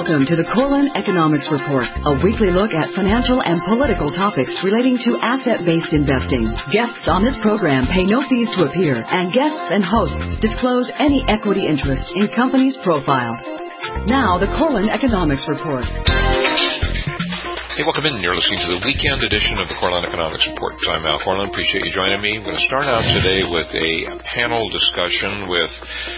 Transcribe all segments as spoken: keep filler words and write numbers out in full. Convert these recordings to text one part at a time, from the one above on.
Welcome to the Corlin Economics Report, a weekly look at financial and political topics relating to asset-based investing. Guests on this program pay no fees to appear, and guests and hosts disclose any equity interest in companies' profiles. Now, the Corlin Economics Report. Hey, welcome in. You're listening to the weekend edition of the Corlin Economics Report. I'm Al Corlin. Appreciate you joining me. I'm going to start out today with a panel discussion with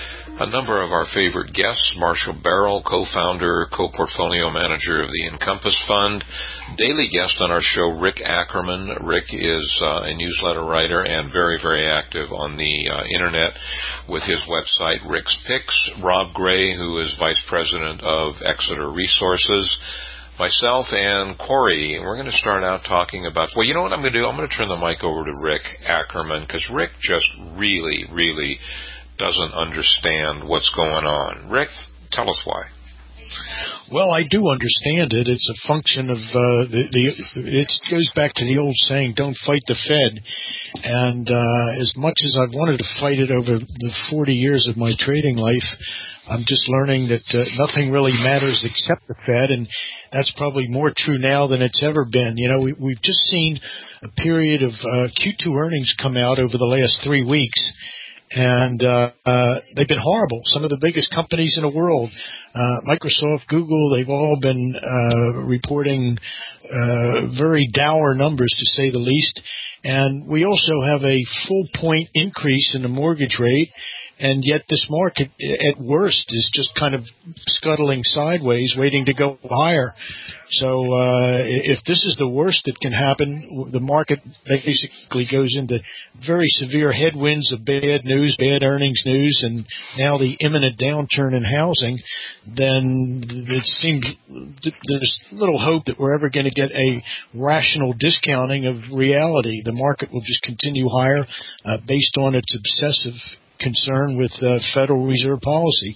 a number of our favorite guests. Marshall Barrell, co-founder, co-portfolio manager of the Encompass Fund. Daily guest on our show, Rick Ackerman. Rick is uh, a newsletter writer and very, very active on the uh, Internet with his website, Rick's Picks. Rob Gray, who is vice president of Exeter Resources. Myself and Corey, we're going to start out talking about, well, you know what I'm going to do? I'm going to turn the mic over to Rick Ackerman, because Rick just really, really doesn't understand what's going on. Rick, tell us why. Well, I do understand it. It's a function of uh, the, the. It goes back to the old saying, "Don't fight the Fed." And uh, as much as I've wanted to fight it over the forty years of my trading life, I'm just learning that uh, nothing really matters except the Fed, and that's probably more true now than it's ever been. You know, we, we've just seen a period of uh, Q two earnings come out over the last three weeks. And uh, uh, they've been horrible. Some of the biggest companies in the world, uh, Microsoft, Google, they've all been uh, reporting uh, very dour numbers, to say the least. And we also have a full point increase in the mortgage rate. And yet this market, at worst, is just kind of scuttling sideways, waiting to go higher. So uh, if this is the worst that can happen, the market basically goes into very severe headwinds of bad news, bad earnings news, and now the imminent downturn in housing, then it seems there's little hope that we're ever going to get a rational discounting of reality. The market will just continue higher uh, based on its obsessive concern with uh, Federal Reserve policy.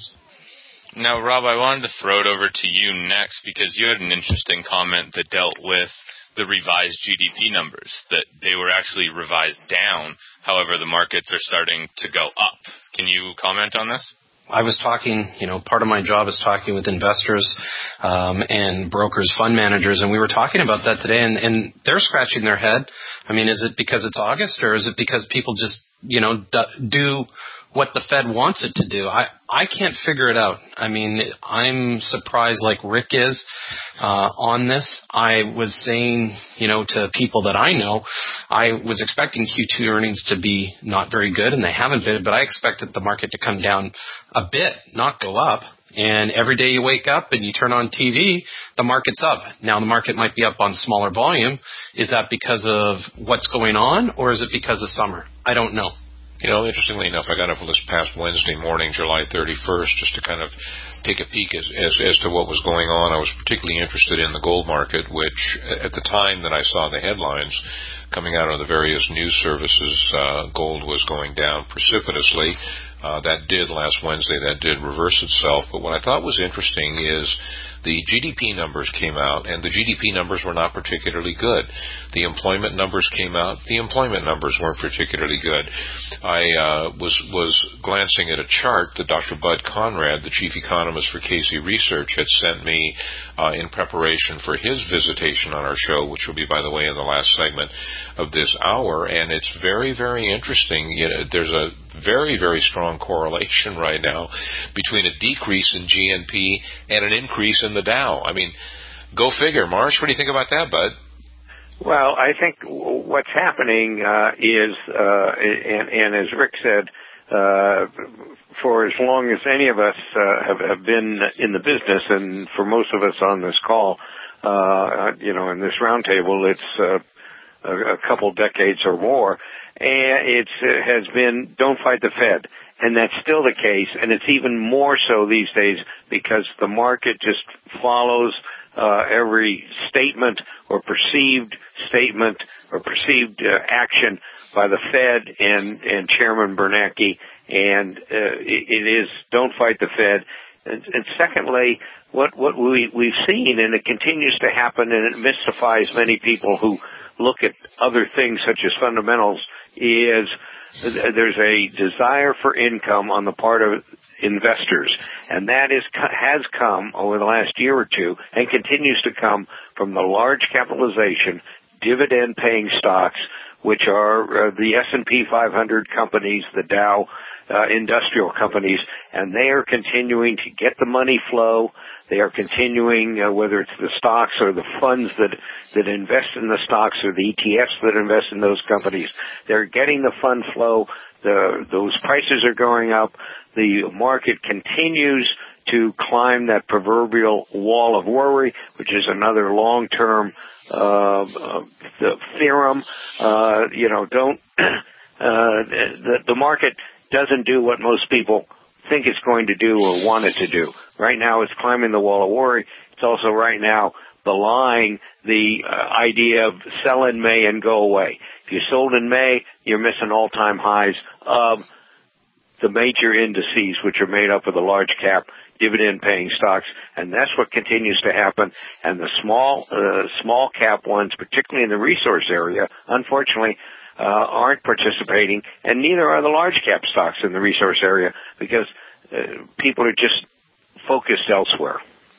Now, Rob, I wanted to throw it over to you next because you had an interesting comment that dealt with the revised G D P numbers, that they were actually revised down. However, the markets are starting to go up. Can you comment on this? I was talking, you know, part of my job is talking with investors um, and brokers, fund managers, and we were talking about that today, and, and they're scratching their head. I mean, is it because it's August, or is it because people just, you know, do what the Fed wants it to do? I, I can't figure it out. I mean, I'm surprised like Rick is uh, on this. I was saying, you know, to people that I know, I was expecting Q two earnings to be not very good, and they haven't been, but I expected the market to come down a bit, not go up. And every day you wake up and you turn on T V, the market's up. Now, the market might be up on smaller volume. Is that because of what's going on, or is it because of summer? I don't know. You know, interestingly enough, I got up this past Wednesday morning, July thirty-first, just to kind of take a peek as, as, as to what was going on. I was particularly interested in the gold market, which at the time that I saw the headlines coming out of the various news services, uh, gold was going down precipitously. Uh, that did last Wednesday. That did reverse itself. But what I thought was interesting is the G D P numbers came out, and the G D P numbers were not particularly good. The employment numbers came out. The employment numbers weren't particularly good. I uh, was was glancing at a chart that Doctor Bud Conrad, the chief economist for Casey Research, had sent me uh, in preparation for his visitation on our show, which will be, by the way, in the last segment of this hour. And it's very, very interesting. You know, there's a very, very strong correlation right now between a decrease in G N P and an increase in the Dow. I mean, go figure. Marsh, what do you think about that, bud? Well, I think what's happening uh, is, uh, and, and as Rick said, uh, for as long as any of us uh, have, have been in the business, and for most of us on this call, uh, you know, in this roundtable, it's uh, a, a couple decades or more, and it's, it has been don't fight the Fed. And that's still the case, and it's even more so these days because the market just follows uh, every statement or perceived statement or perceived uh, action by the Fed and, and Chairman Bernanke, and uh, it, it is don't fight the Fed. And, and secondly, what, what we, we've seen, and it continues to happen, and it mystifies many people who look at other things such as fundamentals, is there's a desire for income on the part of investors, and that is has come over the last year or two and continues to come from the large capitalization, dividend-paying stocks, which are uh, the S and P five hundred companies, the Dow uh, industrial companies, and they are continuing to get the money flow. They are continuing, uh, whether it's the stocks or the funds that that invest in the stocks or the E T Fs that invest in those companies. They're getting the fund flow. The, those prices are going up. The market continues to climb that proverbial wall of worry, which is another long-term uh, uh, the theorem. Uh, you know, don't uh, the, the market doesn't do what most people think it's going to do or want it to do. Right now, it's climbing the wall of worry. It's also right now belying the uh, idea of sell in May and go away. If you sold in May, you're missing all-time highs of the major indices, which are made up of the large cap dividend-paying stocks, and that's what continues to happen. And the small, uh, small cap ones, particularly in the resource area, unfortunately, uh, aren't participating, and neither are the large cap stocks in the resource area because uh, people are just focused elsewhere.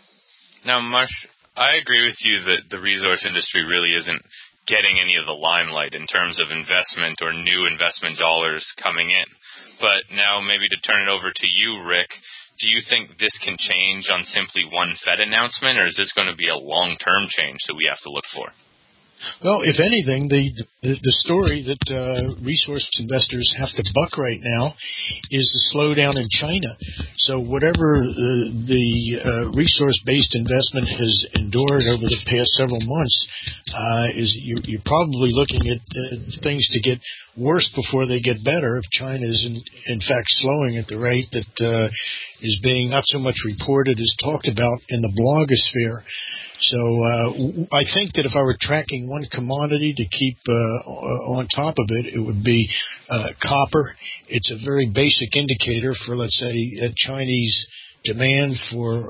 Now, Marsh, I agree with you that the resource industry really isn't getting any of the limelight in terms of investment or new investment dollars coming in. But now maybe to turn it over to you, Rick, do you think this can change on simply one Fed announcement, or is this going to be a long-term change that we have to look for? Well, if anything, the the, the story that uh, resource investors have to buck right now is the slowdown in China. So whatever the, the uh, resource-based investment has endured over the past several months uh, is you, you're probably looking at uh, things to get worse before they get better if China is in, in fact slowing at the rate that uh, is being not so much reported as talked about in the blogosphere. So uh, I think that if I were tracking one commodity to keep uh, on top of it, it would be uh, copper. It's a very basic indicator for, let's say, uh, Chinese demand for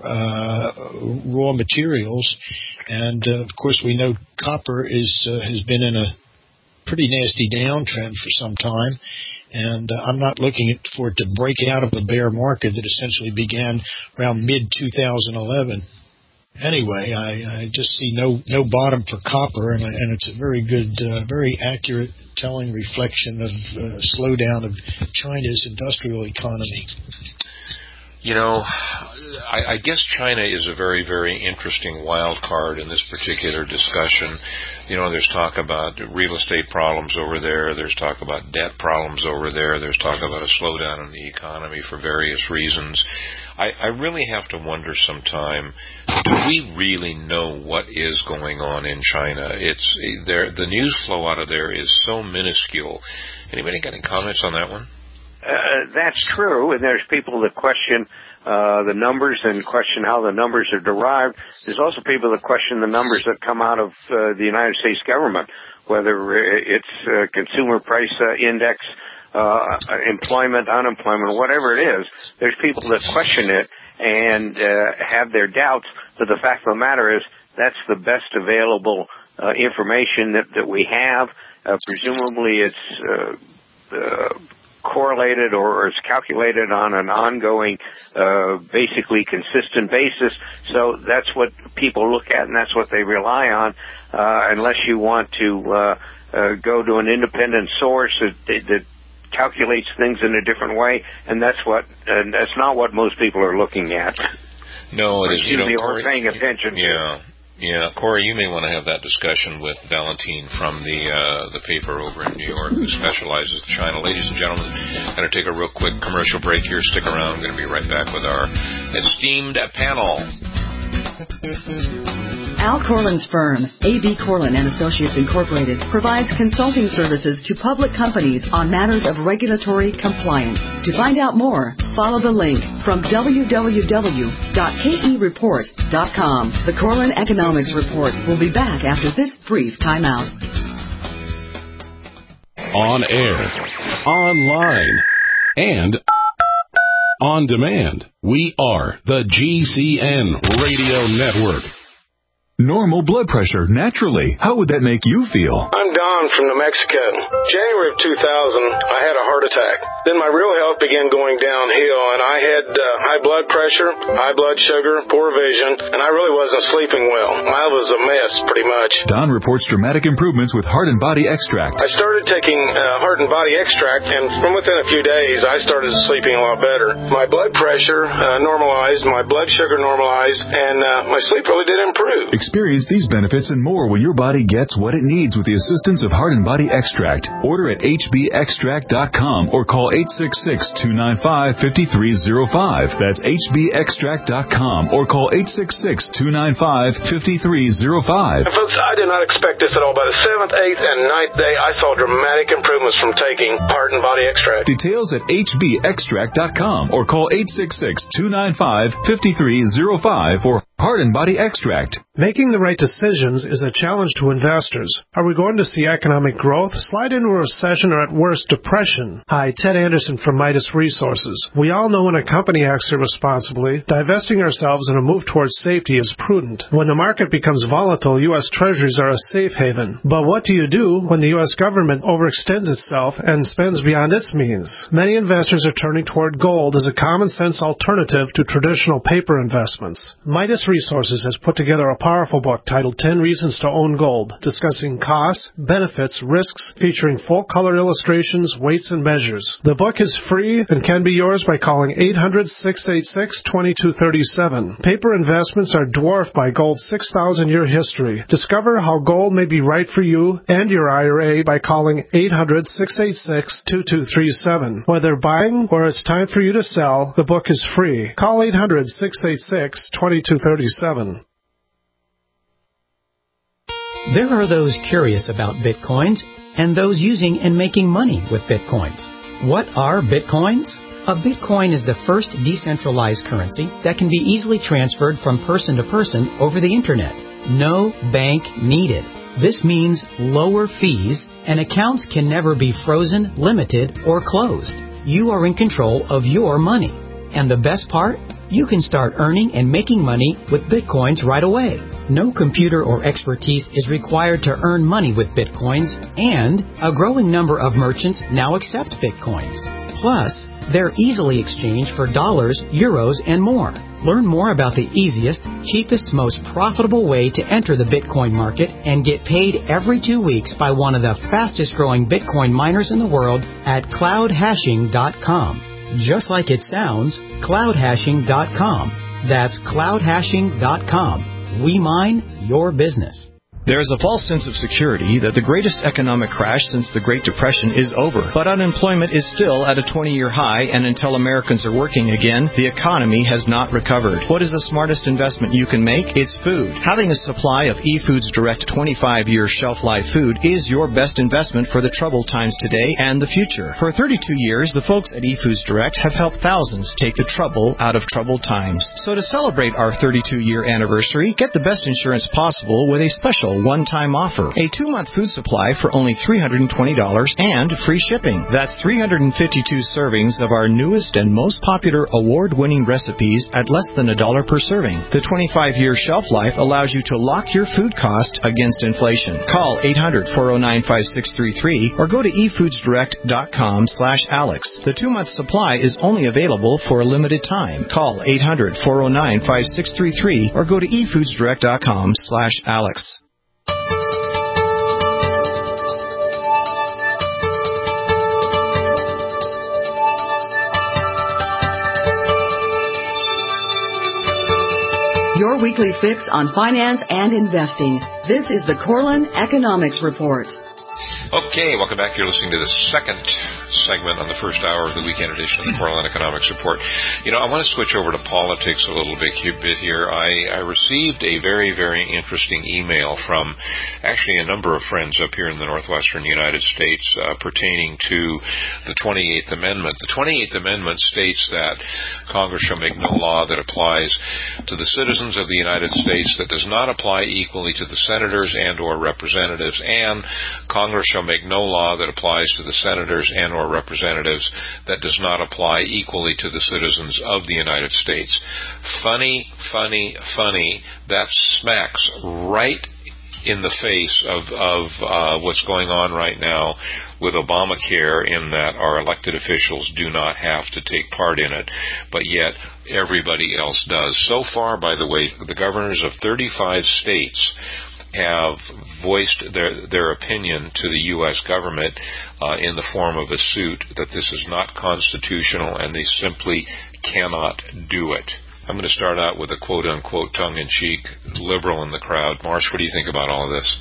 uh, raw materials. And, uh, of course, we know copper is uh, has been in a pretty nasty downtrend for some time. And uh, I'm not looking at, for it to break out of the bear market that essentially began around mid twenty eleven. Anyway, I, I just see no no bottom for copper, and, and it's a very good, uh, very accurate, telling reflection of uh, slowdown of China's industrial economy. You know, I, I guess China is a very, very interesting wild card in this particular discussion. You know, there's talk about real estate problems over there. There's talk about debt problems over there. There's talk about a slowdown in the economy for various reasons. I, I really have to wonder sometime, do we really know what is going on in China? It's there. The news flow out of there is so minuscule. Anybody got any comments on that one? Uh, that's true, and there's people that question uh, the numbers and question how the numbers are derived. There's also people that question the numbers that come out of uh, the United States government, whether it's uh, consumer price uh, index, uh, employment, unemployment, whatever it is. There's people that question it and uh, have their doubts, but the fact of the matter is that's the best available uh, information that, that we have. Uh, presumably it's uh, uh, correlated or, or it's calculated on an ongoing, uh, basically consistent basis. So that's what people look at and that's what they rely on, uh, unless you want to uh, uh, go to an independent source that, that calculates things in a different way, and that's what and that's not what most people are looking at. No, it is. You know, or paying attention. Yeah. Yeah, Corey, you may want to have that discussion with Valentine from the uh, the paper over in New York who specializes in China. Ladies and gentlemen, I'm going to take a real quick commercial break here. Stick around. I'm going to be right back with our esteemed panel. Al Corlin's firm, A B Corlin and Associates Incorporated, provides consulting services to public companies on matters of regulatory compliance. To find out more, follow the link from w w w dot k e report dot com. The Corlin Economics Report will be back after this brief timeout. On air, online, and on demand. We are the G C N Radio Network. Normal blood pressure, naturally. How would that make you feel? I'm Don from New Mexico. January of two thousand, I had a heart attack. Then my real health began going downhill, and I had uh, high blood pressure, high blood sugar, poor vision, and I really wasn't sleeping well. I was a mess, pretty much. Don reports dramatic improvements with Heart and Body Extract. I started taking uh, Heart and Body Extract, and from within a few days, I started sleeping a lot better. My blood pressure uh, normalized, my blood sugar normalized, and uh, my sleep really did improve. Experience these benefits and more when your body gets what it needs with the assistance of Heart and Body Extract. Order at h b extract dot com or call eight six six, two nine five, five three zero five. That's h b extract dot com or call eight six six, two nine five, five three zero five. And folks, I did not expect this at all. By the seventh, eighth, and ninth day, I saw dramatic improvements from taking Heart and Body Extract. Details at h b extract dot com or call eight six six, two nine five, five three zero five for Heart and Body Extract. Making the right decisions is a challenge to investors. Are we going to see economic growth, slide into a recession, or at worst, depression? Hi, Ted Anderson from Midas Resources. We all know when a company acts irresponsibly, divesting ourselves in a move towards safety is prudent. When the market becomes volatile, U S Treasuries are a safe haven. But what do you do when the U S government overextends itself and spends beyond its means? Many investors are turning toward gold as a common-sense alternative to traditional paper investments. Midas Resources has put together a powerful book titled ten Reasons to Own Gold, discussing costs, benefits, risks, featuring full-color illustrations, weights, and measures. The book is free and can be yours by calling eight hundred, six eight six, two two three seven. Paper investments are dwarfed by gold's six thousand year history. Discover how gold may be right for you and your I R A by calling eight hundred, six eight six, two two three seven. Whether buying or it's time for you to sell, the book is free. Call eight hundred, six eight six, two two three seven. There are those curious about Bitcoins and those using and making money with Bitcoins. What are Bitcoins? A Bitcoin is the first decentralized currency that can be easily transferred from person to person over the Internet. No bank needed. This means lower fees, and accounts can never be frozen, limited, or closed. You are in control of your money. And the best part? You can start earning and making money with Bitcoins right away. No computer or expertise is required to earn money with Bitcoins, and a growing number of merchants now accept Bitcoins. Plus, they're easily exchanged for dollars, euros, and more. Learn more about the easiest, cheapest, most profitable way to enter the Bitcoin market and get paid every two weeks by one of the fastest growing Bitcoin miners in the world at cloud hashing dot com. Just like it sounds, cloud hashing dot com. That's cloud hashing dot com. We mine your business. There is a false sense of security that the greatest economic crash since the Great Depression is over. But unemployment is still at a twenty-year high, and until Americans are working again, the economy has not recovered. What is the smartest investment you can make? It's food. Having a supply of eFoods Direct twenty-five year shelf life food is your best investment for the troubled times today and the future. For thirty-two years, the folks at eFoods Direct have helped thousands take the trouble out of troubled times. So to celebrate our thirty-two year anniversary, get the best insurance possible with a special one-time offer. A two-month food supply for only three hundred twenty dollars and free shipping. That's three hundred fifty-two servings of our newest and most popular award-winning recipes at less than a dollar per serving. The twenty-five year shelf life allows you to lock your food cost against inflation. Call eight hundred, four oh nine, five six three three or go to e foods direct dot com slash alex. The two-month supply is only available for a limited time. Call eight hundred, four oh nine, five six three three or go to e foods direct dot com slash alex. Your weekly fix on finance and investing. This is the Corlin Economics Report. Okay, welcome back. You're listening to the second segment on the first hour of the weekend edition of the Corlin Economics Report. You know, I want to switch over to politics a little bit here. I, I received a very, very interesting email from actually a number of friends up here in the northwestern United States uh, pertaining to the twenty-eighth Amendment. The twenty-eighth Amendment states that Congress shall make no law that applies to the citizens of the United States that does not apply equally to the senators and or representatives, and Congress shall make no law that applies to the senators and or representatives that does not apply equally to the citizens of the United States. Funny, funny, funny. That smacks right in the face of, of uh, what's going on right now with Obamacare, in that our elected officials do not have to take part in it, but yet everybody else does. So far, by the way, the governors of thirty-five states have voiced their their opinion to the U S government uh, in the form of a suit that this is not constitutional and they simply cannot do it. I'm going to start out with a quote-unquote tongue-in-cheek liberal in the crowd. Marsh, what do you think about all of this?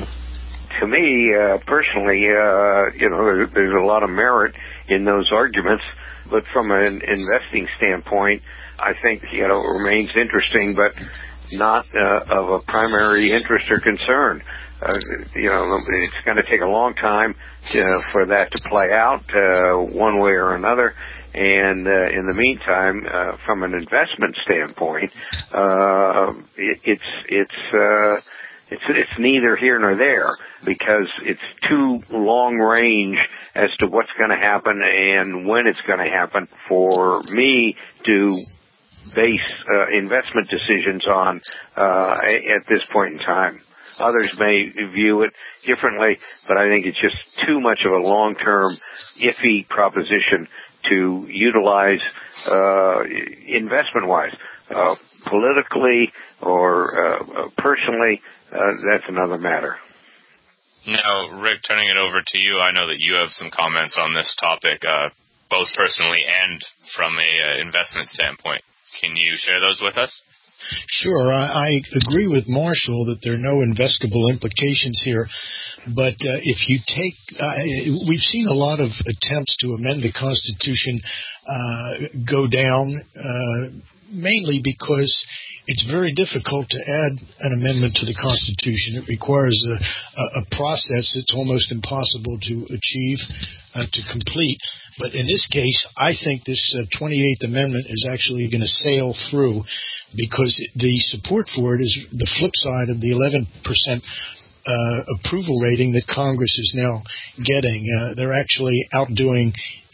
To me, uh, personally, uh, you know, there's, there's a lot of merit in those arguments, but from an investing standpoint, I think, you know, it remains interesting, but not uh, of a primary interest or concern. Uh, you know, it's going to take a long time to, for that to play out uh, one way or another. And uh, in the meantime, uh, from an investment standpoint, uh, it, it's it's uh, it's it's neither here nor there, because it's too long range as to what's going to happen and when it's going to happen for me to base uh, investment decisions on uh, at this point in time. Others may view it differently, but I think it's just too much of a long-term, iffy proposition to utilize uh, investment-wise. Uh, politically or uh, personally, uh, that's another matter. Now, Rick, turning it over to you, I know that you have some comments on this topic, uh, both personally and from a uh, investment standpoint. Can you share those with us? Sure. I, I agree with Marshall that there are no investable implications here. But uh, if you take, uh, we've seen a lot of attempts to amend the Constitution uh, go down, uh, mainly because it's very difficult to add an amendment to the Constitution. It requires a, a, a process that's almost impossible to achieve, uh, to complete. But in this case, I think this uh, twenty-eighth Amendment is actually going to sail through, because the support for it is the flip side of the eleven percent uh, approval rating that Congress is now getting. Uh, they're actually outdoing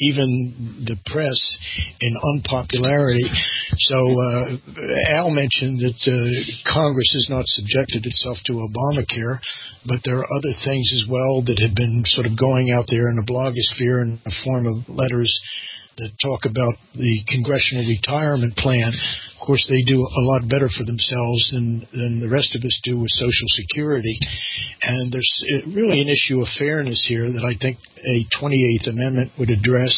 even the press in unpopularity. So uh, Al mentioned that uh, Congress has not subjected itself to Obamacare, but there are other things as well that have been sort of going out there in the blogosphere in the form of letters that talk about the Congressional Retirement Plan. Of course, they do a lot better for themselves than, than the rest of us do with Social Security. And there's really an issue of fairness here that I think a twenty-eighth Amendment would address.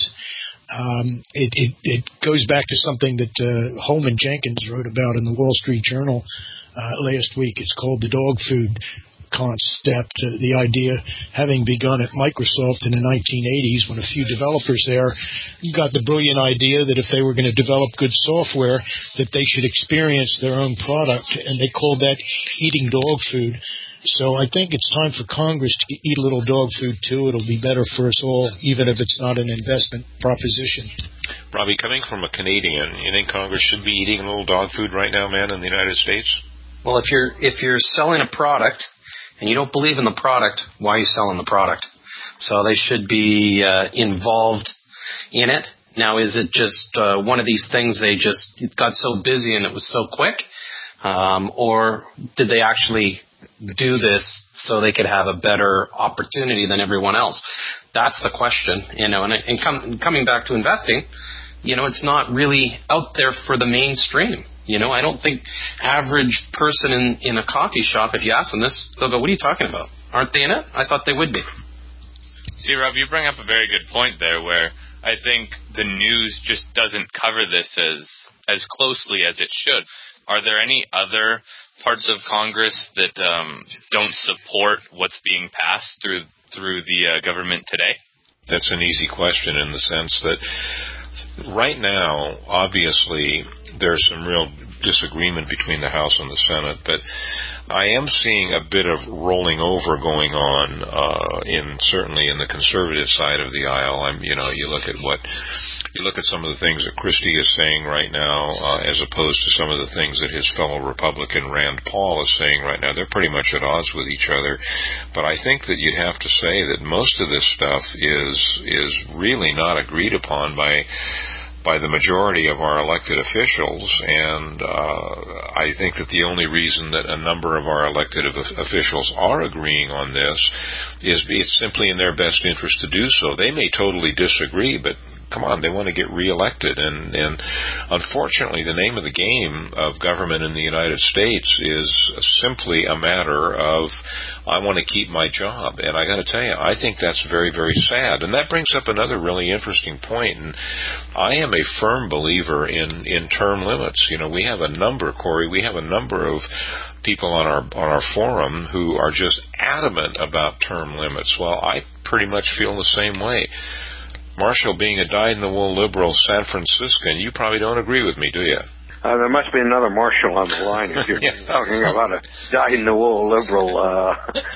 Um, it, it, it goes back to something that uh, Holman Jenkins wrote about in the Wall Street Journal uh, last week. It's called the dog food concept, uh, the idea having begun at Microsoft in the nineteen eighties when a few developers there got the brilliant idea that if they were going to develop good software, that they should experience their own product, and they called that eating dog food. So I think it's time for Congress to eat a little dog food too. It'll be better for us all, even if it's not an investment proposition. Robbie, coming from a Canadian, you think Congress should be eating a little dog food right now, man, in the United States? Well, if you're if you're selling a product and you don't believe in the product, why are you selling the product? So they should be uh, involved in it. Now, is it just uh, one of these things they just got so busy and it was so quick? Um, or did they actually do this so they could have a better opportunity than everyone else? That's the question. You know, and, and com- coming back to investing, you know, it's not really out there for the mainstream. You know, I don't think average person in, in a coffee shop, if you ask them this, they'll go, what are you talking about? Aren't they in it? I thought they would be. See, Rob, you bring up a very good point there, where I think the news just doesn't cover this as as closely as it should. Are there any other parts of Congress that um, don't support what's being passed through through the uh, government today? That's an easy question in the sense that right now, obviously, there's some real disagreement between the House and the Senate, but I am seeing a bit of rolling over going on uh, in certainly in the conservative side of the aisle. I'm, you know, you look at what you look at some of the things that Christie is saying right now, uh, as opposed to some of the things that his fellow Republican Rand Paul is saying right now. They're pretty much at odds with each other, but I think that you'd have to say that most of this stuff is is really not agreed upon by by the majority of our elected officials, and uh, I think that the only reason that a number of our elected officials are agreeing on this is it's simply in their best interest to do so. They may totally disagree, but come on, they want to get reelected, and, and unfortunately the name of the game of government in the United States is simply a matter of, I want to keep my job. And I got to tell you, I think that's very, very sad. And that brings up another really interesting point, and I am a firm believer in, in term limits. You know, we have a number, Corey, we have a number of people on our on our forum who are just adamant about term limits. Well, I pretty much feel the same way. Marshall, being a dyed-in-the-wool liberal San Franciscan, you probably don't agree with me, do you? Uh, there must be another Marshall on the line if you're yeah. talking about a dyed-in-the-wool liberal. Uh,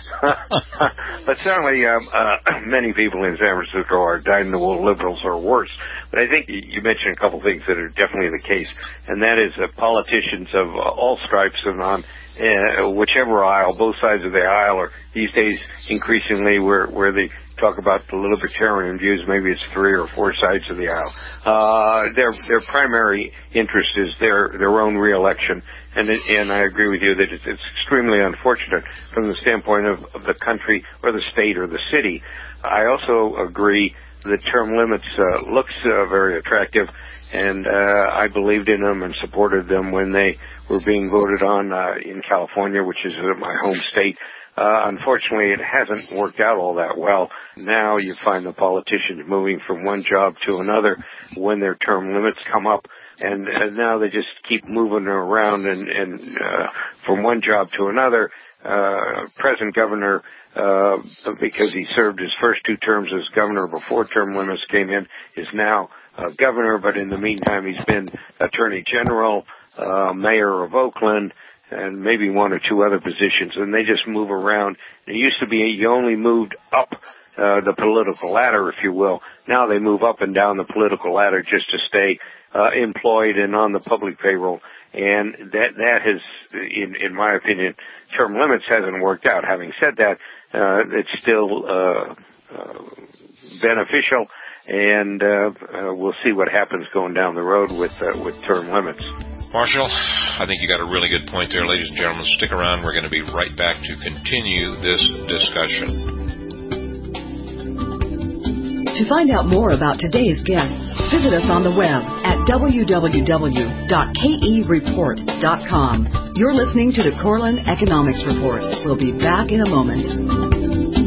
but certainly um, uh, many people in San Francisco are dyed-in-the-wool liberals or worse. But I think you mentioned a couple things that are definitely the case, and that is that politicians of uh, all stripes and on uh, whichever aisle, both sides of the aisle, or these days increasingly where, where they talk about the libertarian views, maybe it's three or four sides of the aisle. Uh, their their primary interest is their their own reelection, and it, and I agree with you that it's, it's extremely unfortunate from the standpoint of, of the country or the state or the city. I also agree that term limits uh, looks uh, very attractive, and uh, I believed in them and supported them when they were being voted on uh, in California, which is uh, my home state. Uh, unfortunately, it hasn't worked out all that well. Now you find the politicians moving from one job to another when their term limits come up, and, and now they just keep moving around and, and uh, from one job to another. Uh, present governor, uh, because he served his first two terms as governor before term limits came in, is now uh, governor, but in the meantime he's been attorney general, uh, mayor of Oakland, and maybe one or two other positions, and they just move around. It used to be you only moved up uh, the political ladder, if you will. Now they move up and down the political ladder just to stay uh, employed and on the public payroll. And that that has, in, in my opinion, term limits hasn't worked out. Having said that, uh, it's still uh, uh, beneficial, and uh, uh, we'll see what happens going down the road with uh, with term limits. Marshall, I think you got a really good point there. Ladies and gentlemen, stick around. We're going to be right back to continue this discussion. To find out more about today's guests, visit us on the web at w w w dot k e report dot com. You're listening to the Corlin Economics Report. We'll be back in a moment.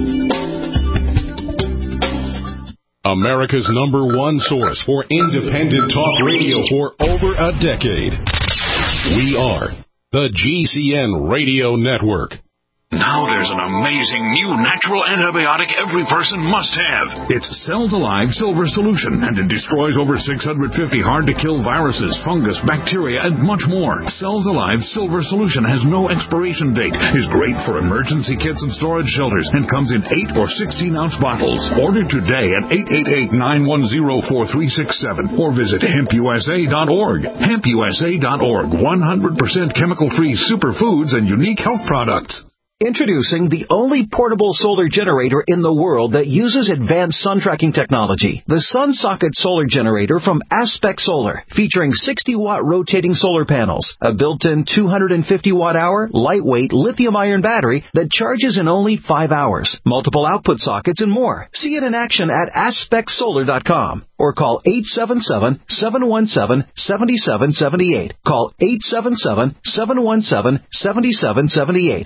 America's number one source for independent talk radio for over a decade. We are the G C N Radio Network. Now there's an amazing new natural antibiotic every person must have. It's Cells Alive Silver Solution, and it destroys over six hundred fifty hard-to-kill viruses, fungus, bacteria, and much more. Cells Alive Silver Solution has no expiration date, is great for emergency kits and storage shelters, and comes in eight or sixteen-ounce bottles. Order today at eight eight eight, nine one zero, four three six seven or visit hemp u s a dot org. hemp u s a dot org, one hundred percent chemical-free superfoods and unique health products. Introducing the only portable solar generator in the world that uses advanced sun tracking technology. The SunSocket Solar Generator from Aspect Solar, featuring sixty watt rotating solar panels, a built-in two hundred fifty watt hour, lightweight lithium-ion battery that charges in only five hours, multiple output sockets, and more. See it in action at aspect solar dot com or call eight seven seven, seven one seven, seven seven seven eight. Call eight seven seven, seven one seven, seven seven seven eight.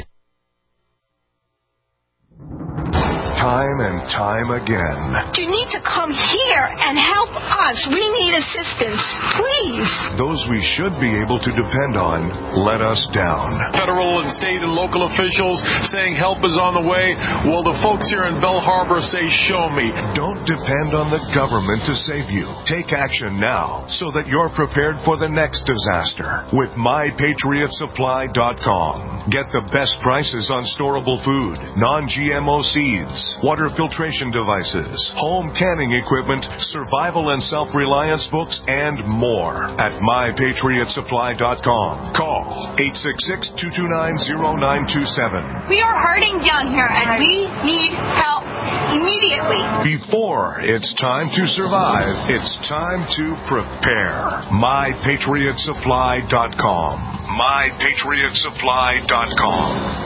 Time and time again. You need to come here and help us. We need assistance. Please. Those we should be able to depend on let us down. Federal and state and local officials saying help is on the way. Well, the folks here in Bell Harbor say, show me. Don't depend on the government to save you. Take action now so that you're prepared for the next disaster with my patriot supply dot com. Get the best prices on storable food, non G M O seeds, water filtration devices, home canning equipment, survival and self-reliance books, and more at my patriot supply dot com. Call eight six six, two two nine, zero nine two seven. We are hurting down here, and we need help immediately. Before it's time to survive, it's time to prepare. my patriot supply dot com. my patriot supply dot com.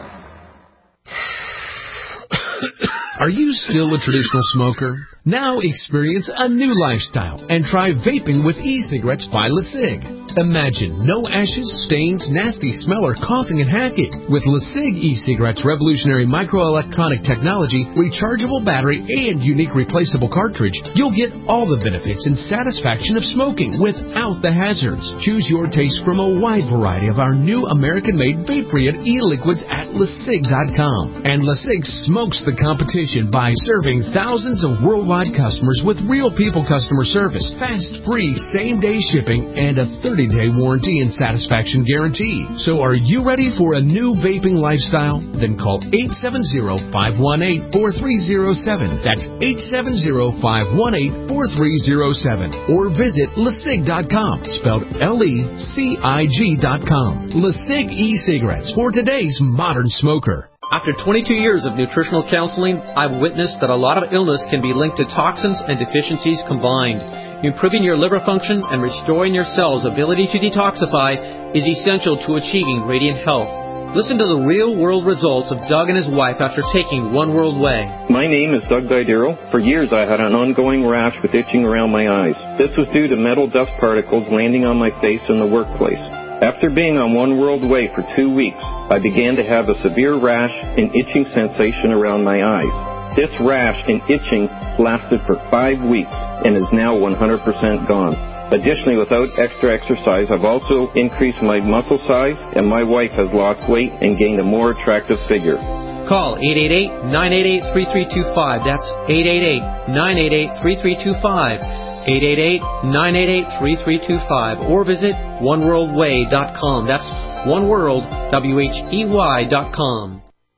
Are you still a traditional smoker? Now experience a new lifestyle and try vaping with e-cigarettes by LeSig. Imagine no ashes, stains, nasty smell, or coughing and hacking. With LeSig e-cigarettes' revolutionary microelectronic technology, rechargeable battery, and unique replaceable cartridge, you'll get all the benefits and satisfaction of smoking without the hazards. Choose your taste from a wide variety of our new American-made vape-free e-liquids at LeSig dot com. And LeSig smokes the competition by serving thousands of worldwide customers with real people customer service, fast, free, same-day shipping, and a thirty-day warranty and satisfaction guarantee. So are you ready for a new vaping lifestyle? Then call eight seven zero, five one eight, four three zero seven. That's eight seven zero, five one eight, four three zero seven. Or visit LeSig dot com, spelled L E C I G dot com. LeSig e-cigarettes for today's modern smoker. After twenty-two years of nutritional counseling, I've witnessed that a lot of illness can be linked to toxins and deficiencies combined. Improving your liver function and restoring your cells' ability to detoxify is essential to achieving radiant health. Listen to the real-world results of Doug and his wife after taking One World Way. My name is Doug Didero. For years I had an ongoing rash with itching around my eyes. This was due to metal dust particles landing on my face in the workplace. After being on One World Way for two weeks, I began to have a severe rash and itching sensation around my eyes. This rash and itching lasted for five weeks and is now one hundred percent gone. Additionally, without extra exercise, I've also increased my muscle size, and my wife has lost weight and gained a more attractive figure. Call eight eight eight, nine eight eight, three three two five. That's eight eight eight, nine eight eight, three three two five. eight eight eight, nine eight eight, three three two five. Or visit one world way dot com. That's one world, W H E Y dot com.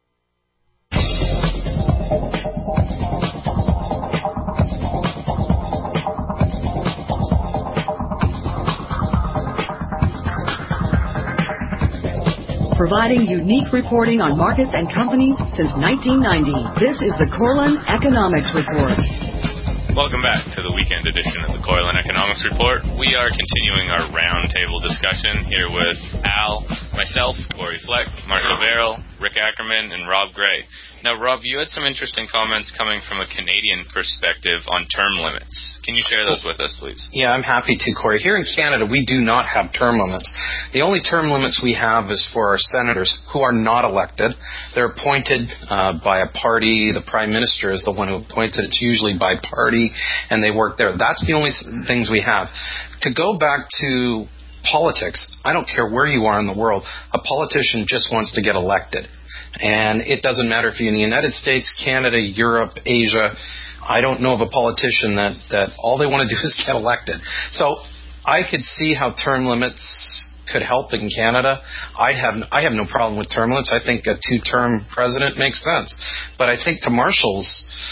Providing unique reporting on markets and companies since nineteen ninety. This is the Corlin Economics Report. Welcome back to the weekend edition of the Corlin Economics Report. We are continuing our roundtable discussion here with Al, myself, Corey Fleck, Marshall Barrel, Rick Ackerman, and Rob Gray. Now, Rob, you had some interesting comments coming from a Canadian perspective on term limits. Can you share those with us, please? Yeah, I'm happy to, Corey. Here in Canada, we do not have term limits. The only term limits we have is for our senators who are not elected. They're appointed uh, by a party. The Prime Minister is the one who appoints it. It's usually by party, and they work there. That's the only things we have. To go back to politics, I don't care where you are in the world, a politician just wants to get elected. And it doesn't matter if you're in the United States, Canada, Europe, Asia. I don't know of a politician that, that all they want to do is get elected. So I could see how term limits could help in Canada. I'd have, I have no problem with term limits. I think a two-term president makes sense. But I think to Marshall's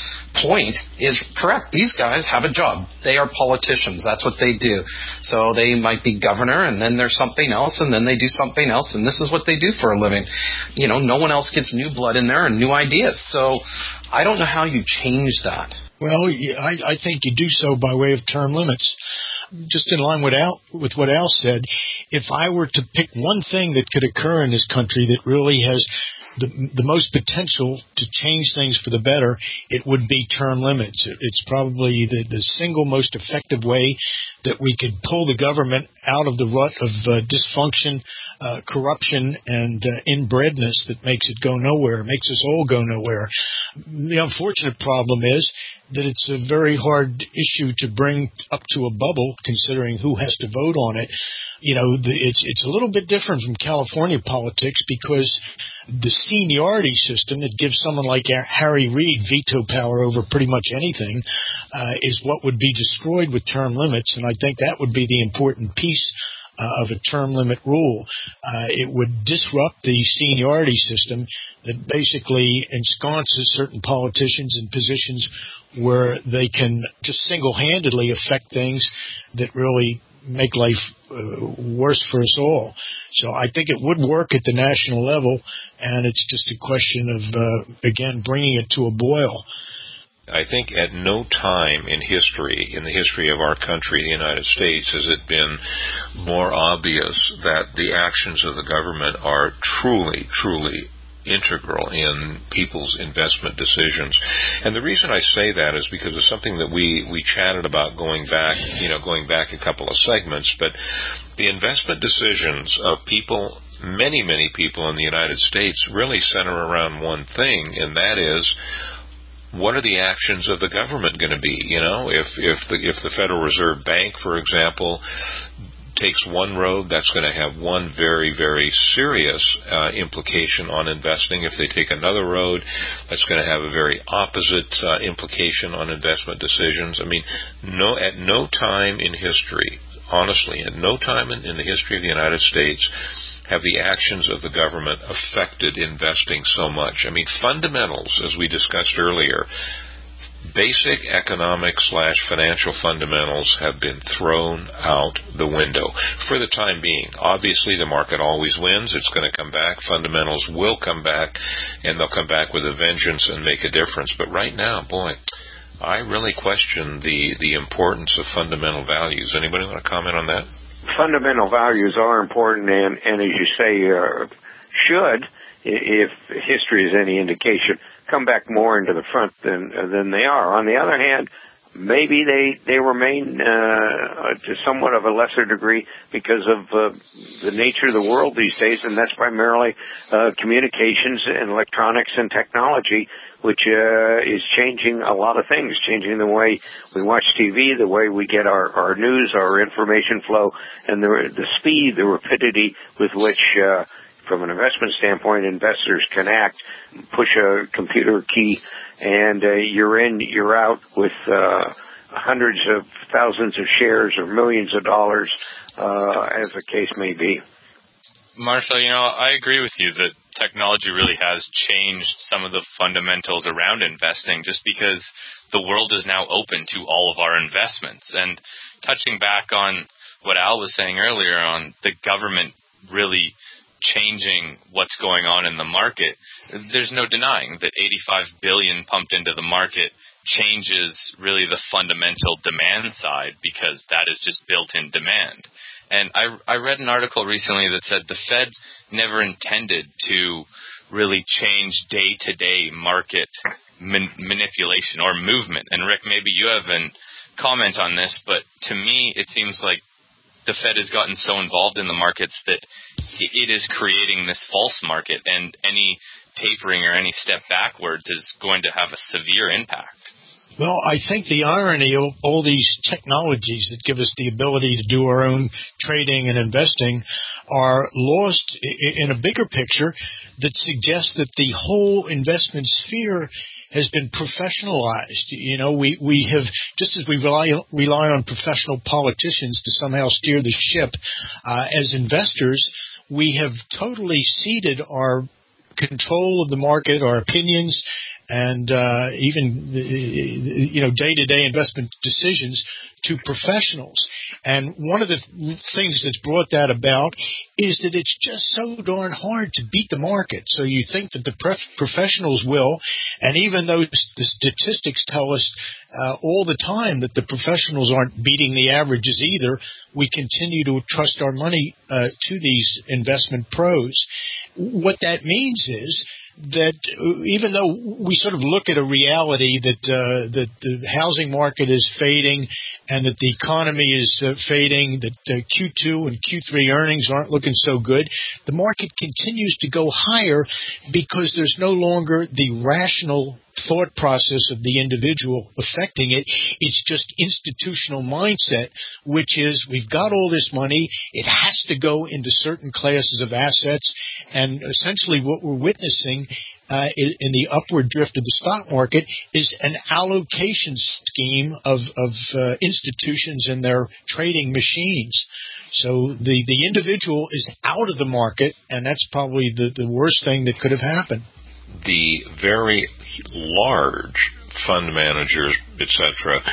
point is correct. These guys have a job. They are politicians. That's what they do. So they might be governor, and then there's something else, and then they do something else, and this is what they do for a living. You know, no one else gets new blood in there and new ideas. So I don't know how you change that. Well, I, I think you do so by way of term limits. Just in line with Al, with what Al said, if I were to pick one thing that could occur in this country that really has the, the most potential to change things for the better, it would be term limits. It's probably the, the single most effective way that we could pull the government out of the rut of uh, dysfunction, uh, corruption, and uh, inbredness that makes it go nowhere, makes us all go nowhere. The unfortunate problem is that it's a very hard issue to bring up to a bubble, considering who has to vote on it. You know, the, it's it's a little bit different from California politics because the seniority system that gives someone like Harry Reid veto power over pretty much anything uh, is what would be destroyed with term limits, and I think that would be the important piece uh, of a term limit rule. Uh, it would disrupt the seniority system that basically ensconces certain politicians in positions where they can just single-handedly affect things that really make life uh, worse for us all. So I think it would work at the national level, and it's just a question of, uh, again, bringing it to a boil. I think at no time in history, in the history of our country, the United States, has it been more obvious that the actions of the government are truly, truly integral in people's investment decisions. And the reason I say that is because it's something that we, we chatted about going back, you know, going back a couple of segments, but the investment decisions of people, many, many people in the United States really center around one thing, and that is, what are the actions of the government going to be? You know, if if the if the Federal Reserve Bank, for example, takes one road, that's going to have one very, very serious uh, implication on investing. If they take another road, that's going to have a very opposite uh, implication on investment decisions. I mean, no at no time in history, honestly, at no time in, in the history of the United States have the actions of the government affected investing so much. I mean, fundamentals, as we discussed earlier, basic economic slash financial fundamentals have been thrown out the window for the time being. Obviously, the market always wins. It's going to come back. Fundamentals will come back, and they'll come back with a vengeance and make a difference. But right now, boy, I really question the, the importance of fundamental values. Anybody want to comment on that? Fundamental values are important, and, and as you say, uh, should, if history is any indication, come back more into the front than than they are. On the other hand, maybe they they remain uh, to somewhat of a lesser degree because of uh, the nature of the world these days, and that's primarily uh, communications and electronics and technology, which uh, is changing a lot of things, changing the way we watch T V, the way we get our, our news, our information flow, and the, the speed, the rapidity with which, uh, from an investment standpoint, investors can act, push a computer key, and uh, you're in, you're out with uh, hundreds of thousands of shares or millions of dollars, uh, as the case may be. Marshall, you know, I agree with you that technology really has changed some of the fundamentals around investing just because the world is now open to all of our investments. And touching back on what Al was saying earlier on the government really changing what's going on in the market, there's no denying that eighty-five billion dollars pumped into the market changes really the fundamental demand side because that is just built-in demand. And I, I read an article recently that said the Fed never intended to really change day-to-day market man- manipulation or movement. And Rick, maybe you have a comment on this, but to me it seems like the Fed has gotten so involved in the markets that it is creating this false market, and any tapering or any step backwards is going to have a severe impact. Well, I think the irony of all these technologies that give us the ability to do our own trading and investing are lost in a bigger picture that suggests that the whole investment sphere has been professionalized. You know, we, we have, just as we rely, rely on professional politicians to somehow steer the ship, uh, as investors, we have totally ceded our control of the market, our opinions, and uh, even, you know, day-to-day investment decisions to professionals. And one of the things that's brought that about is that it's just so darn hard to beat the market. So you think that the pref- professionals will, and even though the statistics tell us uh, all the time that the professionals aren't beating the averages either, we continue to trust our money uh, to these investment pros. What that means is that even though we sort of look at a reality that uh, that the housing market is fading and that the economy is uh, fading, that uh, Q two and Q three earnings aren't looking so good, the market continues to go higher because there's no longer the rational thought process of the individual affecting it. It's just institutional mindset, which is we've got all this money, it has to go into certain classes of assets, and essentially what we're witnessing uh, in the upward drift of the stock market is an allocation scheme of, of uh, institutions and their trading machines. So the, the individual is out of the market, and that's probably the, the worst thing that could have happened. The very large fund managers, et cetera,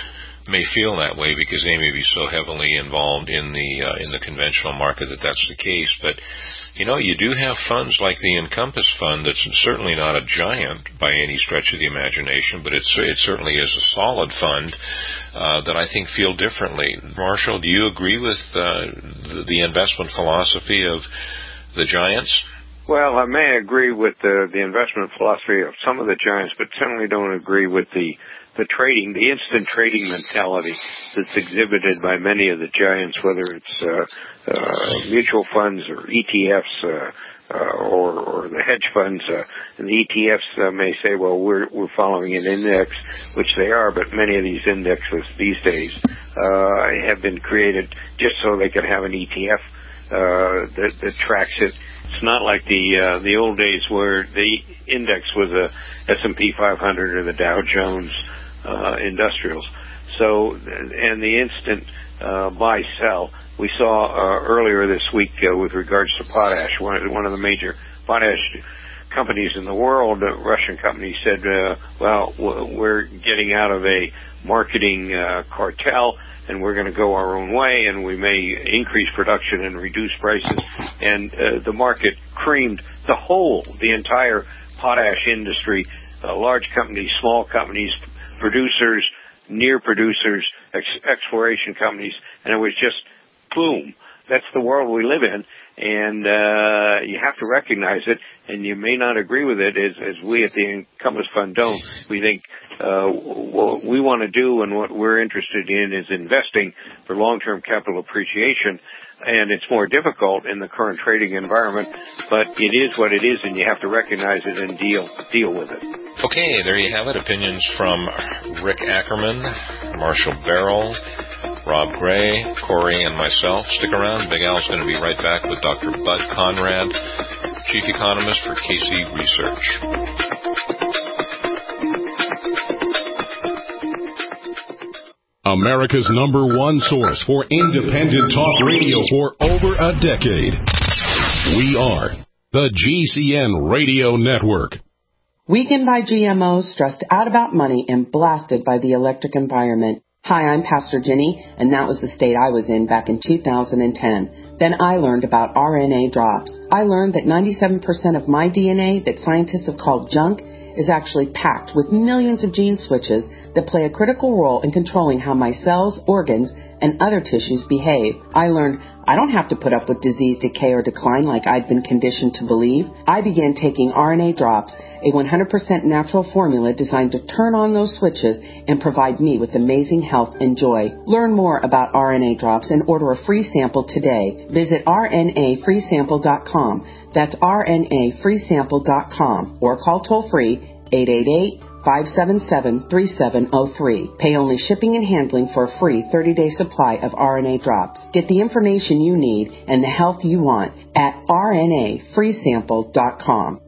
may feel that way because they may be so heavily involved in the uh, in the conventional market that that's the case. But, you know, you do have funds like the Encompass Fund that's certainly not a giant by any stretch of the imagination, but it's, it certainly is a solid fund uh, that I think feel differently. Marshall, do you agree with uh, the, the investment philosophy of the giants? Well, I may agree with the, the investment philosophy of some of the giants, but certainly don't agree with the the trading, the instant trading mentality that's exhibited by many of the giants, whether it's uh, uh, mutual funds or E T Fs uh, uh, or, or the hedge funds. Uh, and the E T Fs uh, may say, well, we're, we're following an index, which they are, but many of these indexes these days uh, have been created just so they can have an E T F uh, that, that tracks it. It's not like the uh, the old days where the index was a S and P five hundred or the Dow Jones uh, Industrials. So, and the instant uh, buy sell, we saw uh, earlier this week uh, with regards to potash, one of, one of the major potash companies in the world, a Russian company, said, uh, well, we're getting out of a marketing uh, cartel, and we're going to go our own way, and we may increase production and reduce prices. And uh, the market creamed the whole, the entire potash industry, uh, large companies, small companies, producers, near producers, ex- exploration companies, and it was just boom. That's the world we live in, and uh, you have to recognize it, and you may not agree with it, as, as we at the Encompass Fund don't. We think uh, what we want to do and what we're interested in is investing for long-term capital appreciation, and it's more difficult in the current trading environment, but it is what it is, and you have to recognize it and deal deal with it. Okay, there you have it. Opinions from Rick Ackerman, Marshall Barrell, Rob Gray, Corey, and myself. Stick around. Big Al's going to be right back with Doctor Bud Conrad, Chief Economist for Casey Research. America's number one source for independent talk radio for over a decade. We are the G C N Radio Network. Weakened by G M Os, stressed out about money, and blasted by the electric environment. Hi, I'm Pastor Jenny, and that was the state I was in back in two thousand ten. Then I learned about R N A drops. I learned that ninety-seven percent of my D N A that scientists have called junk is actually packed with millions of gene switches that play a critical role in controlling how my cells, organs, and other tissues behave. I learned I don't have to put up with disease, decay, or decline like I'd been conditioned to believe. I began taking R N A drops, a one hundred percent natural formula designed to turn on those switches and provide me with amazing health and joy. Learn more about R N A drops and order a free sample today. Visit R N A free sample dot com. That's R N A free sample dot com or call toll-free eight eight eight, five seven seven, three seven zero three. Pay only shipping and handling for a free thirty-day supply of R N A drops. Get the information you need and the health you want at R N A free sample dot com.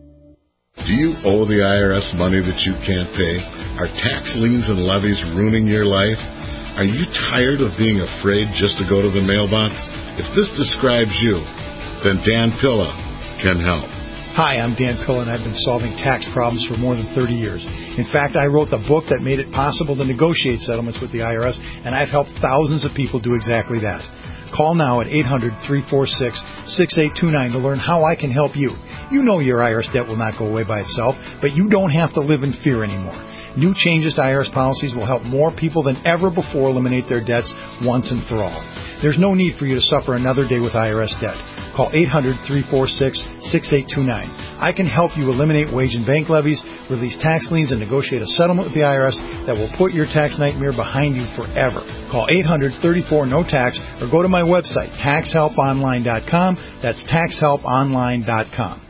Do you owe the I R S money that you can't pay? Are tax liens and levies ruining your life? Are you tired of being afraid just to go to the mailbox? If this describes you, then Dan Pilla can help. Hi, I'm Dan Pilla, and I've been solving tax problems for more than thirty years. In fact, I wrote the book that made it possible to negotiate settlements with the I R S, and I've helped thousands of people do exactly that. Call now at eight hundred, three four six, six eight two nine to learn how I can help you. You know your I R S debt will not go away by itself, but you don't have to live in fear anymore. New changes to I R S policies will help more people than ever before eliminate their debts once and for all. There's no need for you to suffer another day with I R S debt. Call eight hundred, three four six, six eight two nine. I can help you eliminate wage and bank levies, release tax liens, and negotiate a settlement with the I R S that will put your tax nightmare behind you forever. Call eight hundred, thirty-four, no tax or go to my website, tax help online dot com. That's tax help online dot com.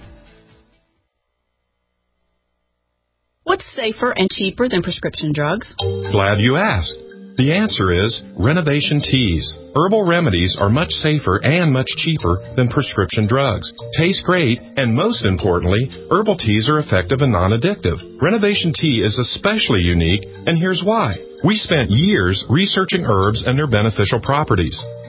What's safer and cheaper than prescription drugs? Glad you asked. The answer is Renovation Teas. Herbal remedies are much safer and much cheaper than prescription drugs. Taste great, and most importantly, herbal teas are effective and non-addictive. Renovation Tea is especially unique, and here's why. We spent years researching herbs and their beneficial properties.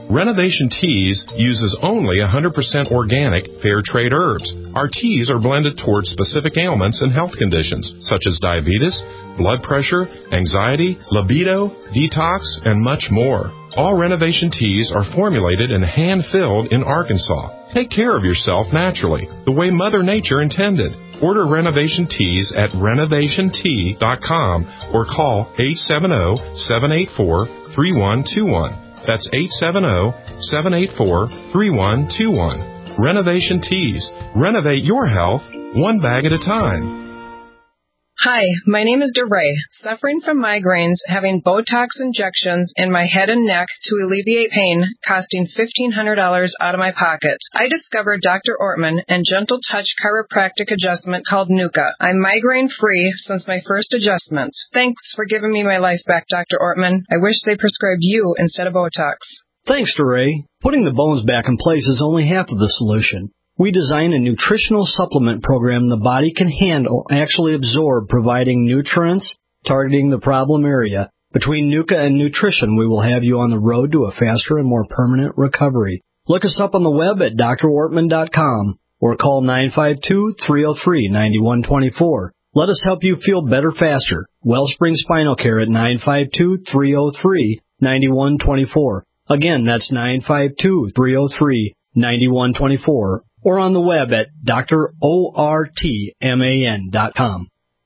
Renovation Teas uses only one hundred percent organic, fair trade herbs. Our teas are blended towards specific ailments and health conditions, such as diabetes, blood pressure, anxiety, libido, detox, and much more. All Renovation Teas are formulated and hand-filled in Arkansas. Take care of yourself naturally, the way Mother Nature intended. Order Renovation Teas at renovation tea dot com or call eight seven zero, seven eight four, three one two one. That's eight seven zero, seven eight four, three one two one. Renovation Teas. Renovate your health one bag at a time. Hi, my name is DeRay, suffering from migraines, having Botox injections in my head and neck to alleviate pain, costing fifteen hundred dollars out of my pocket. I discovered Doctor Ortman and Gentle Touch chiropractic adjustment called Nuka. I'm migraine-free since my first adjustment. Thanks for giving me my life back, Doctor Ortman. I wish they prescribed you instead of Botox. Thanks, DeRay. Putting the bones back in place is only half of the solution. We design a nutritional supplement program the body can handle, actually absorb, providing nutrients, targeting the problem area. Between Nuka and nutrition, we will have you on the road to a faster and more permanent recovery. Look us up on the web at d r ortman dot com or call nine five two, three zero three, nine one two four. Let us help you feel better faster. Wellspring Spinal Care at nine five two, three zero three, nine one two four. Again, that's nine five two, three zero three, nine one two four. Or on the web at d r ortman dot com.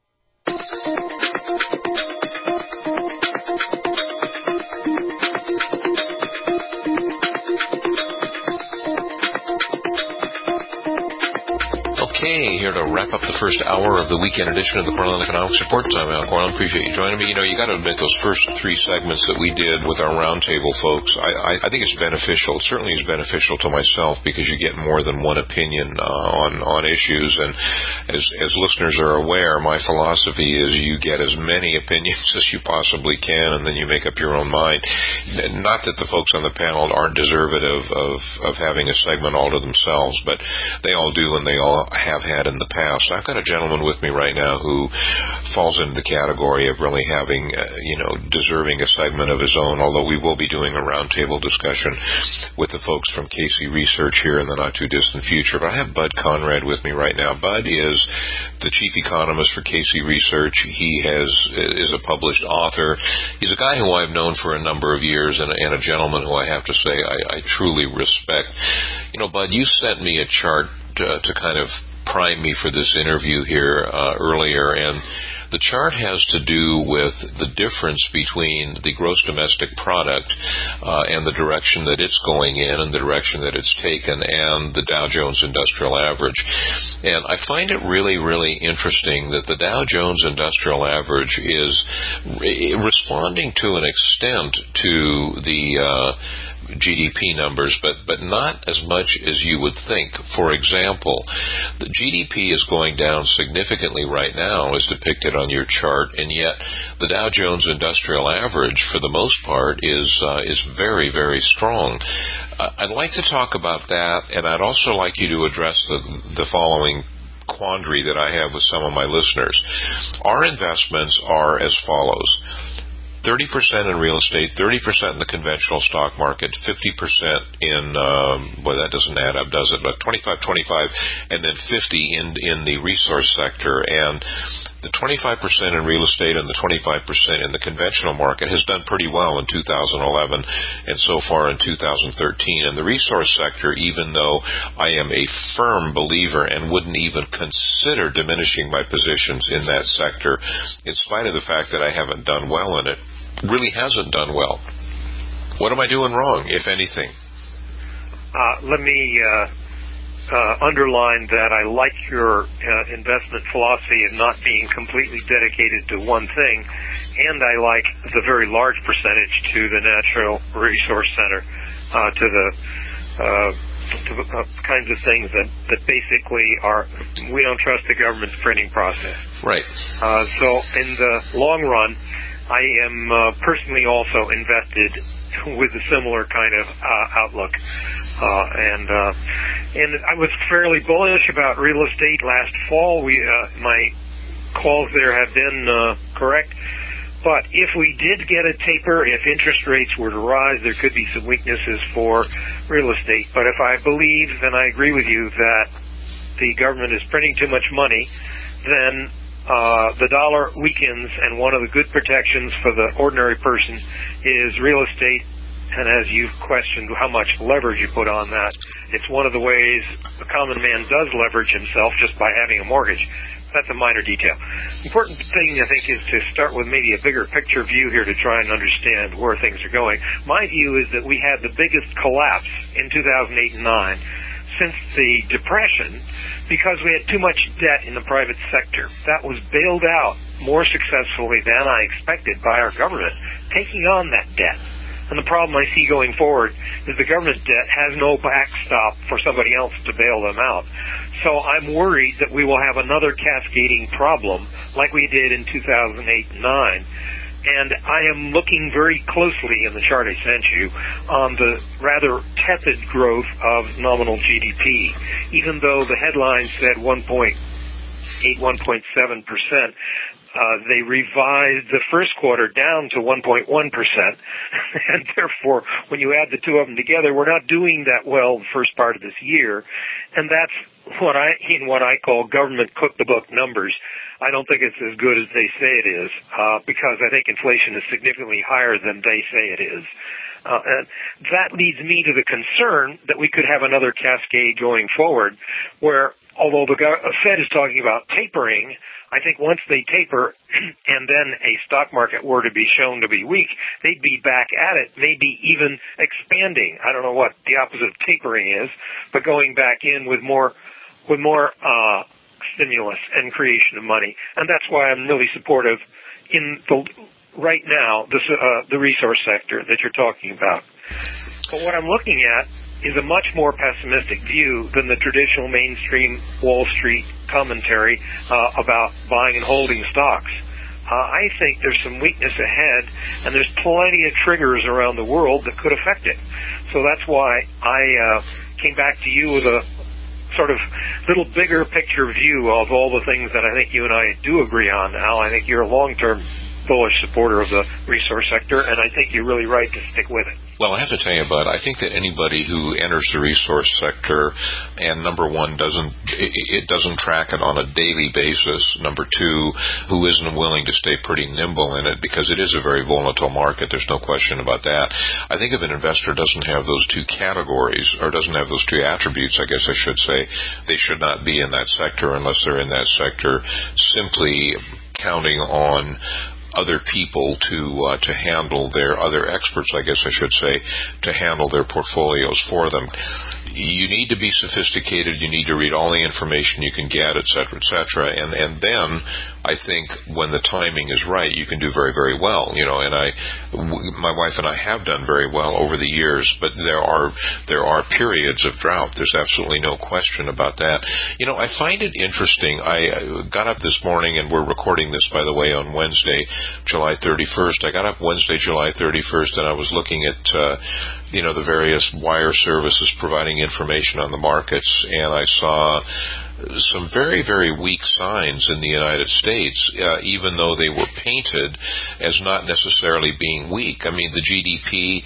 Okay, here to wrap up the first hour of the weekend edition of the Cornell Economics Report. I'm Al Cornell. Appreciate you joining me. You know, you got to admit those first three segments that we did with our roundtable folks, I, I, I think it's beneficial. It certainly is beneficial to myself because you get more than one opinion uh, on on issues. And as as listeners are aware, my philosophy is you get as many opinions as you possibly can, and then you make up your own mind. Not that the folks on the panel aren't deserving of of, of having a segment all to themselves, but they all do, and they all have had in the past. I've got a gentleman with me right now who falls into the category of really having, uh, you know, deserving a segment of his own, although we will be doing a roundtable discussion with the folks from Casey Research here in the not-too-distant future. But I have Bud Conrad with me right now. Bud is the chief economist for Casey Research. He has is a published author. He's a guy who I've known for a number of years and, and a gentleman who I have to say I, I truly respect. You know, Bud, you sent me a chart uh, to kind of prime me for this interview here uh, earlier, and the chart has to do with the difference between the gross domestic product uh, and the direction that it's going in and the direction that it's taken and the Dow Jones Industrial Average. And I find it really, really interesting that the Dow Jones Industrial Average is re- responding to an extent to the uh, G D P numbers, but, but not as much as you would think. For example, the G D P is going down significantly right now, as depicted on your chart, and yet the Dow Jones Industrial Average, for the most part, is uh, is very, very strong. Uh, I'd like to talk about that, and I'd also like you to address the, the following quandary that I have with some of my listeners. Our investments are as follows. thirty percent in real estate, thirty percent in the conventional stock market, fifty percent in, um, well, that doesn't add up, does it? But twenty-five, twenty-five, and then fifty in in the resource sector. And the twenty-five percent in real estate and the twenty-five percent in the conventional market has done pretty well in two thousand eleven and so far in two thousand thirteen. And the resource sector, even though I am a firm believer and wouldn't even consider diminishing my positions in that sector, in spite of the fact that I haven't done well in it, really hasn't done well. What am I doing wrong, if anything? Uh, let me uh, uh, underline that I like your uh, investment philosophy of not being completely dedicated to one thing, and I like the very large percentage to the Natural Resource Center, uh, to the uh, to, uh, kinds of things that, that basically are, we don't trust the government's printing process. Right. Uh, so in the long run, I am uh, personally also invested with a similar kind of uh, outlook, uh, and uh, and I was fairly bullish about real estate last fall. We uh, my calls there have been uh, correct. But if we did get a taper, if interest rates were to rise, there could be some weaknesses for real estate. But if I believe, and I agree with you, that the government is printing too much money, then uh, the dollar weakens, and one of the good protections for the ordinary person is real estate. And as you've questioned how much leverage you put on that, it's one of the ways the common man does leverage himself just by having a mortgage. That's a minor detail. Important thing, I think, is to start with maybe a bigger picture view here to try and understand where things are going. My view is that we had the biggest collapse in two thousand eight and nine since the Depression because we had too much debt in the private sector. That was bailed out more successfully than I expected by our government taking on that debt. And the problem I see going forward is the government debt has no backstop for somebody else to bail them out. So I'm worried that we will have another cascading problem like we did in two thousand eight and nine. And I am looking very closely in the chart I sent you on the rather tepid growth of nominal G D P. Even though the headline said one point eight, one point seven percent, Uh, they revised the first quarter down to one point one percent, and therefore, when you add the two of them together, we're not doing that well the first part of this year, and that's what I, in what I call government cook-the-book numbers. I don't think it's as good as they say it is, uh, because I think inflation is significantly higher than they say it is. Uh, and that leads me to the concern that we could have another cascade going forward, where although the Fed is talking about tapering, I think once they taper and then a stock market were to be shown to be weak, they'd be back at it, maybe even expanding. I don't know what the opposite of tapering is, but going back in with more with more uh, stimulus and creation of money. And that's why I'm really supportive in the right now the, uh, the resource sector that you're talking about. But what I'm looking at is a much more pessimistic view than the traditional mainstream Wall Street commentary uh, about buying and holding stocks. Uh, I think there's some weakness ahead, and there's plenty of triggers around the world that could affect it. So that's why I uh, came back to you with a sort of little bigger picture view of all the things that I think you and I do agree on, Al. I think you're a long-term bullish supporter of the resource sector, and I think you're really right to stick with it. Well, I have to tell you, Bud, I think that anybody who enters the resource sector and, number one, doesn't it doesn't track it on a daily basis, number two, who isn't willing to stay pretty nimble in it, because it is a very volatile market, there's no question about that. I think if an investor doesn't have those two categories, or doesn't have those two attributes, I guess I should say, they should not be in that sector unless they're in that sector simply counting on other people to uh, to handle their other experts, I guess I should say, to handle their portfolios for them. You need to be sophisticated. You need to read all the information you can get, et cetera, et cetera. And, and then I think when the timing is right, you can do very, very well. You know, and I, w- my wife and I have done very well over the years, but there are there are periods of drought. There's absolutely no question about that. You know, I find it interesting. I got up this morning, and we're recording this, by the way, on Wednesday, July thirty-first. I got up Wednesday, July thirty-first, and I was looking at, uh, you know, the various wire services providing information on the markets, and I saw some very, very weak signs in the United States, uh, even though they were painted as not necessarily being weak. I mean, the G D P,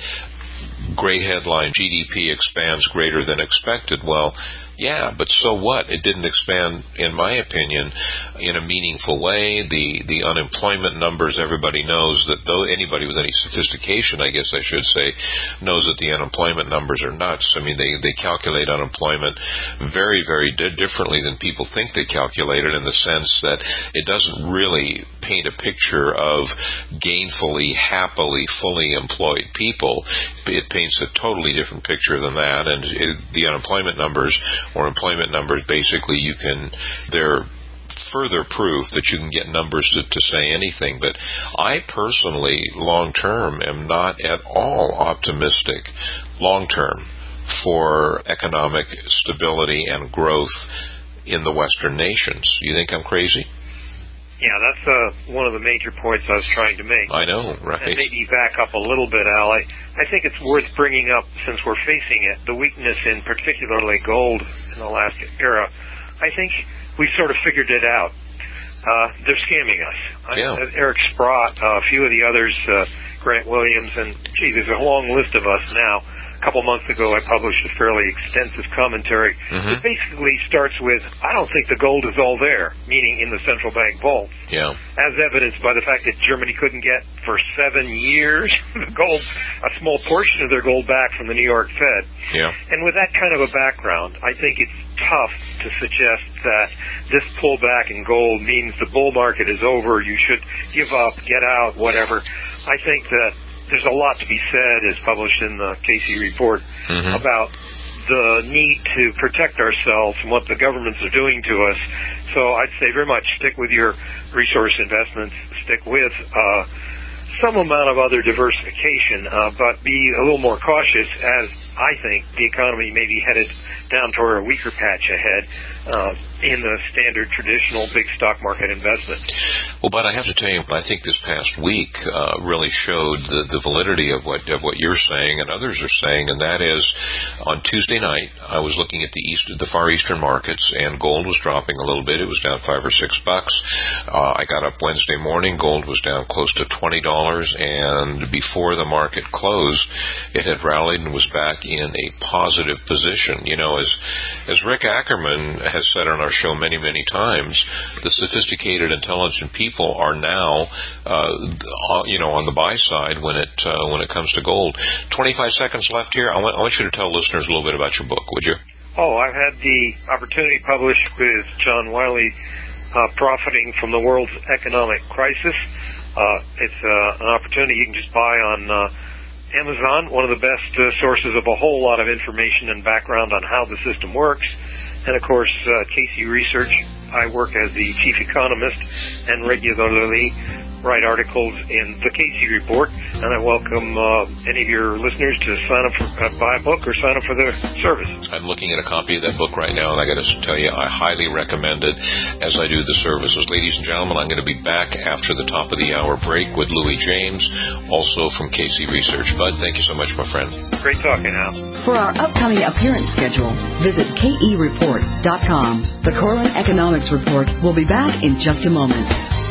great headline, G D P expands greater than expected. Well, yeah, but so what? It didn't expand, in my opinion, in a meaningful way. The the unemployment numbers, everybody knows that, though anybody with any sophistication, I guess I should say, knows that the unemployment numbers are nuts. I mean, they, they calculate unemployment very, very di- differently than people think they calculate it, in the sense that it doesn't really paint a picture of gainfully, happily, fully employed people. It paints a totally different picture than that, and it, the unemployment numbers or employment numbers, basically you can, they're further proof that you can get numbers to, to say anything. But I personally, long-term, am not at all optimistic, long-term, for economic stability and growth in the Western nations. You think I'm crazy? Yeah, that's uh, one of the major points I was trying to make. I know, right. And maybe back up a little bit, Al. I, I think it's worth bringing up, since we're facing it, the weakness in particularly gold in the last era. I think we sort of figured it out. uh, they're scamming us. Yeah. I, Eric Sprott, uh, a few of the others, uh, Grant Williams, and gee, there's a long list of us now. A couple months ago, I published a fairly extensive commentary mm-hmm. that basically starts with, I don't think the gold is all there, meaning in the central bank vaults. Yeah. As evidenced by the fact that Germany couldn't get for seven years the gold, a small portion of their gold back from the New York Fed. Yeah. And with that kind of a background, I think it's tough to suggest that this pullback in gold means the bull market is over, you should give up, get out, whatever. I think that there's a lot to be said, as published in the Casey report, mm-hmm. about the need to protect ourselves from what the governments are doing to us. So I'd say very much stick with your resource investments, stick with uh, some amount of other diversification, uh, but be a little more cautious, as I think the economy may be headed down toward a weaker patch ahead uh, in the standard traditional big stock market investment. Well, but I have to tell you, I think this past week uh, really showed the, the validity of what of what you're saying and others are saying, and that is, on Tuesday night, I was looking at the east, the far eastern markets, and gold was dropping a little bit. It was down five or six bucks. Uh, I got up Wednesday morning, gold was down close to twenty dollars, and before the market closed, it had rallied and was back in a positive position. You know, as as Rick Ackerman has said on our show many, many times, the sophisticated, intelligent people are now, uh, you know, on the buy side when it uh, when it comes to gold. twenty-five seconds left here. I want, I want you to tell listeners a little bit about your book, would you? Oh, I've had the opportunity published with John Wiley, uh, Profiting from the World's Economic Crisis. Uh, it's uh, an opportunity you can just buy on uh, Amazon, one of the best uh, sources of a whole lot of information and background on how the system works. And, of course, uh, Casey Research. I work as the chief economist and regularly write articles in the Casey Report, and I welcome uh, any of your listeners to sign up for uh, buy a book or sign up for their service. I'm looking at a copy of that book right now, and I got to tell you, I highly recommend it as I do the services. Ladies and gentlemen, I'm going to be back after the top of the hour break with Louis James, also from Casey Research. Bud, thank you so much, my friend. Great talking, Al. For our upcoming appearance schedule, visit K E report dot com. The Corlin Economics Report will be back in just a moment.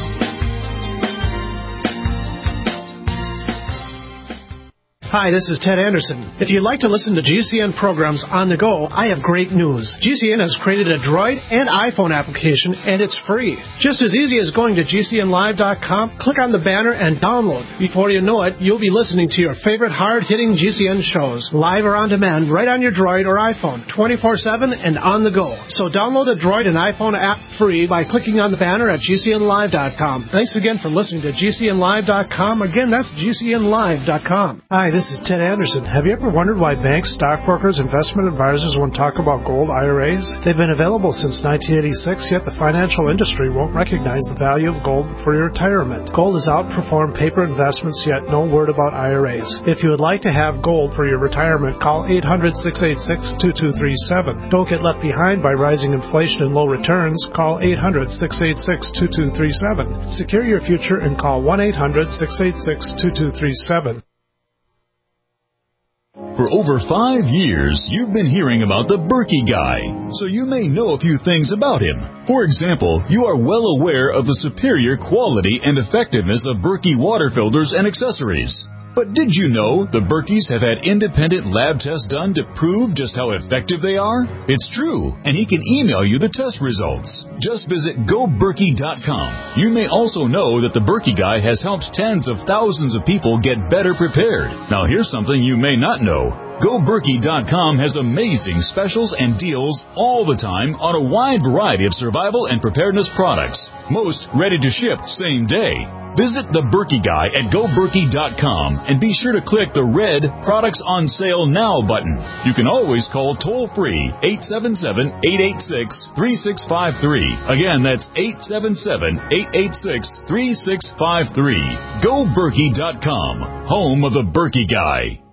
Hi, this is Ted Anderson. If you'd like to listen to G C N programs on the go, I have great news. G C N has created a Droid and iPhone application, and it's free. Just as easy as going to G C N live dot com, click on the banner, and download. Before you know it, you'll be listening to your favorite hard-hitting G C N shows, live or on demand, right on your Droid or iPhone, twenty-four seven and on the go. So download the Droid and iPhone app free by clicking on the banner at G C N live dot com. Thanks again for listening to G C N live dot com. Again, that's G C N live dot com. Hi, this is Ted Anderson. Have you ever wondered why banks, stockbrokers, investment advisors won't talk about gold I R As? They've been available since nineteen eighty-six, yet the financial industry won't recognize the value of gold for your retirement. Gold has outperformed paper investments, yet no word about I R As. If you would like to have gold for your retirement, call eight hundred, six eight six, two two three seven. Don't get left behind by rising inflation and low returns. Call eight hundred, six eight six, two two three seven. Secure your future and call one eight hundred, six eight six, two two three seven. For over five years, you've been hearing about the Berkey Guy, so you may know a few things about him. For example, you are well aware of the superior quality and effectiveness of Berkey water filters and accessories. But did you know the Berkeys have had independent lab tests done to prove just how effective they are? It's true, and he can email you the test results. Just visit go berkey dot com. You may also know that the Berkey Guy has helped tens of thousands of people get better prepared. Now here's something you may not know. go berkey dot com has amazing specials and deals all the time on a wide variety of survival and preparedness products. Most ready to ship same day. Visit the Berkey Guy at go berkey dot com and be sure to click the red Products on Sale Now button. You can always call toll-free eight seven seven, eight eight six, three six five three. Again, that's eight seven seven, eight eight six, three six five three. go berkey dot com, home of the Berkey Guy.